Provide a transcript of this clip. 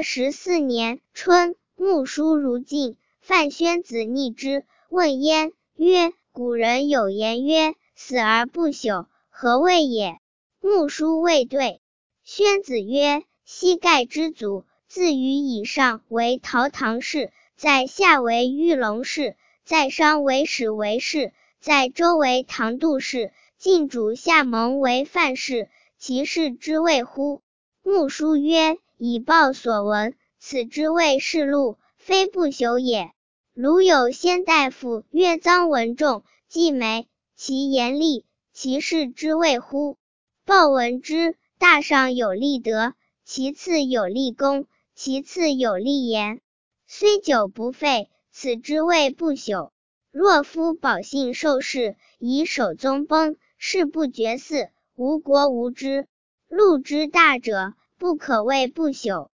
14年春，穆叔如晋，范宣子逆之，问焉，曰：古人有言曰，死而不朽，何谓也？穆叔谓对。宣子曰：膝盖之祖，自于以上为陶唐氏，在下为玉龙氏，在商为始为氏，在周为唐杜氏，晋主下蒙为范氏，其氏之谓乎？穆叔曰：以报所闻，此之谓世禄，非不朽也。鲁有先大夫曰臧文仲，季眉，其言厉，其氏之谓乎？报闻之，大上有立德，其次有立功，其次有立言，虽久不废，此之谓不朽。若夫保信受世，以守宗崩，誓不绝嗣，无国无之。禄之大者，不可谓不朽。